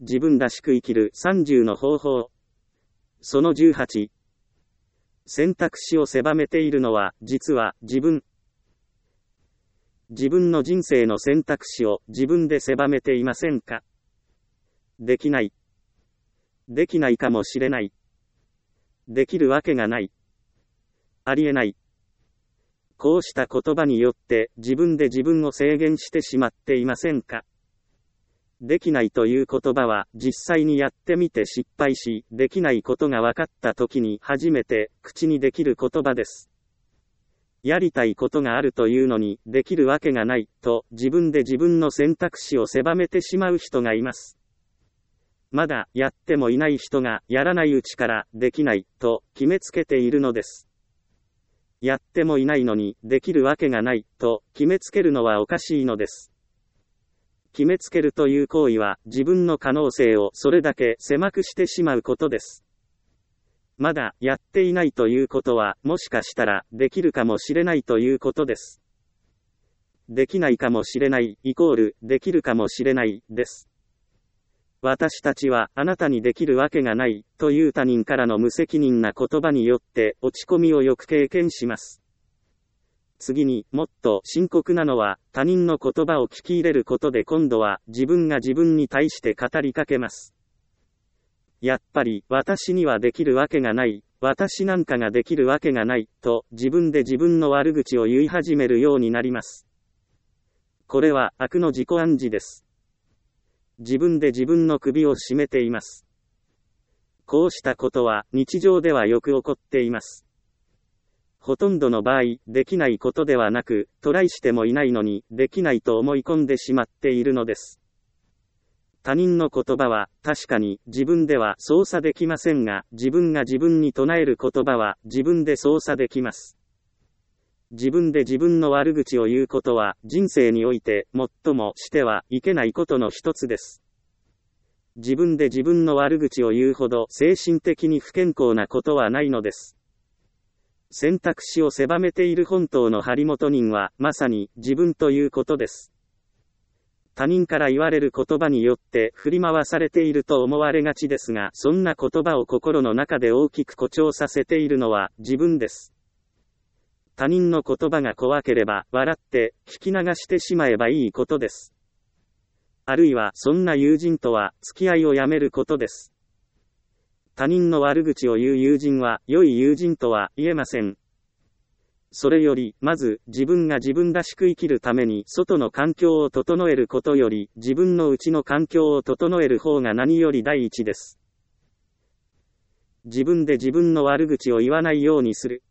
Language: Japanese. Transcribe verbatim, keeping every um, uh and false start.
自分らしく生きるさんじゅうの方法。そのじゅうはち。選択肢を狭めているのは、実は自分。自分の人生の選択肢を自分で狭めていませんか？できない。できないかもしれない。できるわけがない。ありえない。こうした言葉によって自分で自分を制限してしまっていませんか？できないという言葉は実際にやってみて失敗し、できないことが分かった時に初めて口にできる言葉です。やりたいことがあるというのにできるわけがないと自分で自分の選択肢を狭めてしまう人がいます。まだやってもいない人がやらないうちからできないと決めつけているのです。やってもいないのにできるわけがないと決めつけるのはおかしいのです。決めつけるという行為は自分の可能性をそれだけ狭くしてしまうことです。まだやっていないということはもしかしたらできるかもしれないということです。できないかもしれないイコールできるかもしれないです。私たちはあなたにできるわけがないという他人からの無責任な言葉によって落ち込みをよく経験します。次にもっと深刻なのは他人の言葉を聞き入れることで今度は自分が自分に対して語りかけます。やっぱり私にはできるわけがない、私なんかができるわけがないと自分で自分の悪口を言い始めるようになります。これは悪の自己暗示です。自分で自分の首を絞めています。こうしたことは日常ではよく起こっています。ほとんどの場合、できないことではなく、トライしてもいないのに、できないと思い込んでしまっているのです。他人の言葉は、確かに自分では操作できませんが、自分が自分に唱える言葉は自分で操作できます。自分で自分の悪口を言うことは人生において最もしてはいけないことの一つです。自分で自分の悪口を言うほど精神的に不健康なことはないのです。選択肢を狭めている本当の張本人はまさに自分ということです。他人から言われる言葉によって振り回されていると思われがちですが、そんな言葉を心の中で大きく誇張させているのは自分です。他人の言葉が怖ければ笑って聞き流してしまえばいいことです。あるいはそんな友人とは付き合いをやめることです。他人の悪口を言う友人は良い友人とは言えません。それよりまず自分が自分らしく生きるために外の環境を整えることより自分の内の環境を整える方が何より第一です。自分で自分の悪口を言わないようにする。